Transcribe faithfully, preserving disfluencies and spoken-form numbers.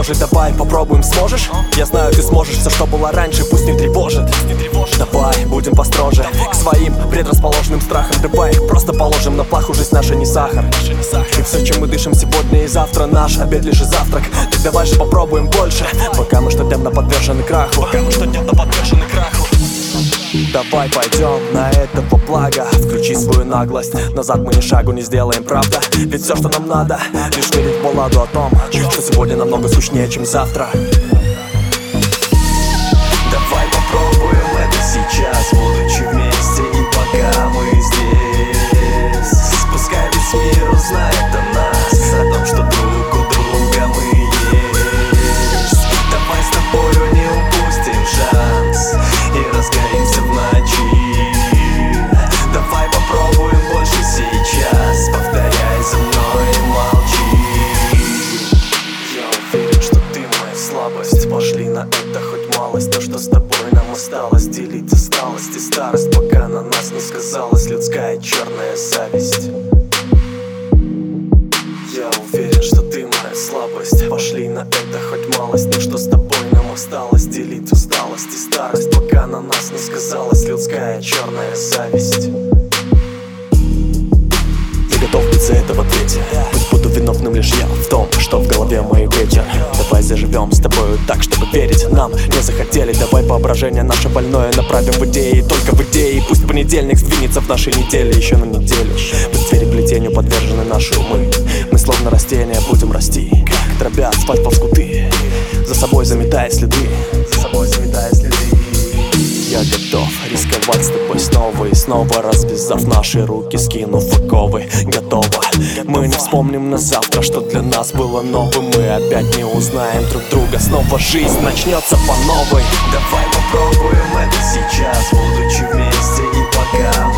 все же давай попробуем, сможешь? Я знаю, ты сможешь, все, что было раньше, пусть не тревожит. Давай, будем построже к своим предрасположенным страхам. Давай их просто положим на плаху, жизнь наша не сахар. И все, чем мы дышим сегодня и завтра, наш обед лишь и завтрак. Так давай же попробуем больше, пока мы штодневно подвержены краху. Пока мы штодневно подвержены краху. Давай пойдем на этого блага. Включи свою наглость, назад мы ни шагу не сделаем, правда? Ведь все, что нам надо, лишь верить в балладу о том, что сегодня намного скучнее, чем завтра. Давай попробуем это сейчас, будучи вместе, и пока мы здесь. Пускай весь мир узнает о нас, о том, что друг у друга мы есть. Давай с тобою не упустим шанс и разгоримся в ночи. Давай попробуем больше сейчас, повторяй за мной и молчи. Я уверен, что ты моя слабость. Пошли на это хоть малость. То, что с тобой нам осталось, делить усталость и старость, пока на нас не сказалась людская черная зависть. Я уверен, что ты моя слабость. Пошли на это хоть малость. То, что с тобой нам осталось, делить усталость и старость, пока на нас не сказалась людская черная зависть. Я готов быть за это в ответе. Пусть буду виновным лишь я в том, что в голове мой ветер. Давай заживем с тобою так, чтобы верить нам не захотели. Давай воображение наше больное направим в идеи, только в идеи. Пусть понедельник сдвинется в нашей неделе еще на неделю. Пусть двери плетению подвержены наши умы. Мы словно растения будем расти, как дробя асфальт ползкуты, за собой заметая следы, за собой заметая следы. Я готов рисковать с тобой снова и снова, развязав наши руки, скинув оковы. Готово, мы не вспомним на завтра, что для нас было новым. Мы опять не узнаем друг друга, снова жизнь начнется по новой. Давай попробуем это сейчас, будучи вместе, и пока